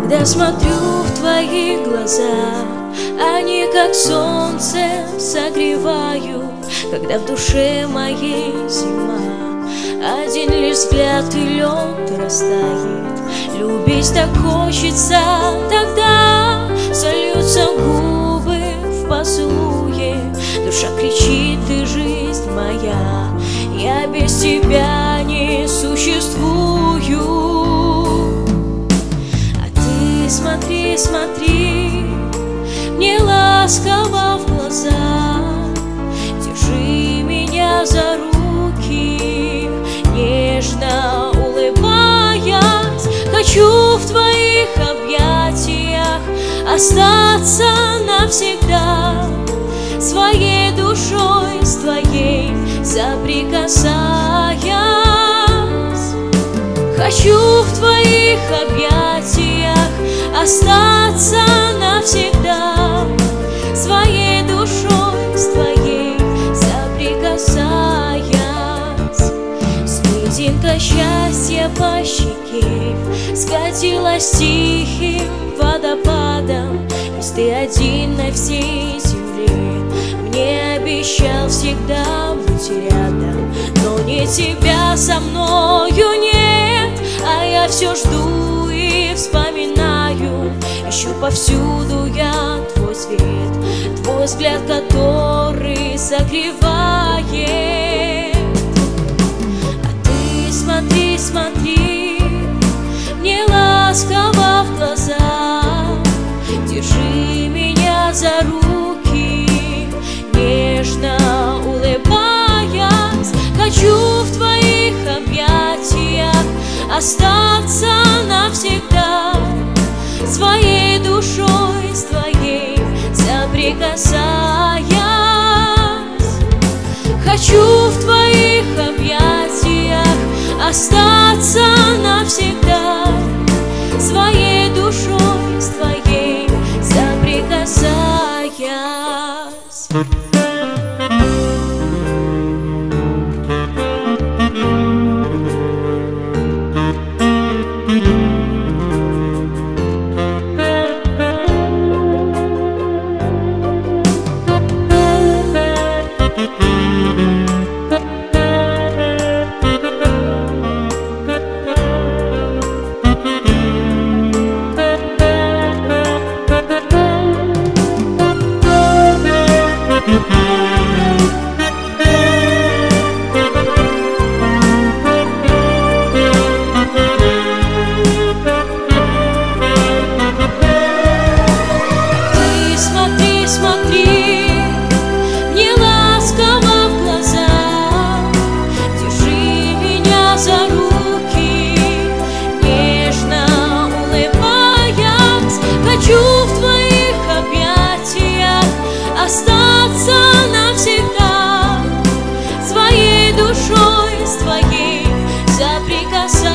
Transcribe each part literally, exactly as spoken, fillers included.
Когда смотрю в твои глаза, они как солнце согревают. Когда в душе моей зима, один лишь взгляд и лед растает. Любить так хочется, тогда сольются губы в поцелуе. Душа кричит: ты жизнь моя, я без тебя не существую. А ты смотри, смотри, мне ласково в глаза, держи меня за руки, нежно улыбаясь. Хочу в твоих объятиях остаться навсегда, своей душой с твоей соприкасаясь. Хочу в твоих объятиях остаться навсегда, своей душой с твоей соприкасаясь. Слезинка счастья по щеке скатилась тихим водопадом. Ведь ты один на всей земле, мне обещал всегда быть рядом. Но не тебя со мною нет, а я все жду и вспоминаю. Ищу повсюду я твой свет, твой взгляд, который согревает. А ты смотри, смотри, мне ласково в глаза, держи меня за руки, нежно улыбаясь. Хочу в твоих объятиях остаться навсегда, своей душой с твоей соприкасаясь. Хочу в твоих объятиях остаться навсегда, своей душой с твоей соприкасаясь. Остаться навсегда, своей душой с твоей соприкасаясь.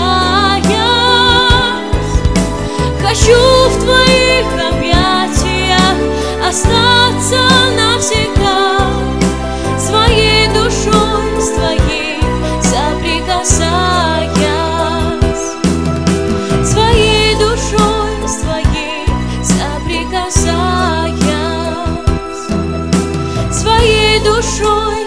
Хочу в твоих объятиях остаться навсегда, своей душой с твоей соприкасаясь. Своей душой с твоей соприкасаясь, своей душой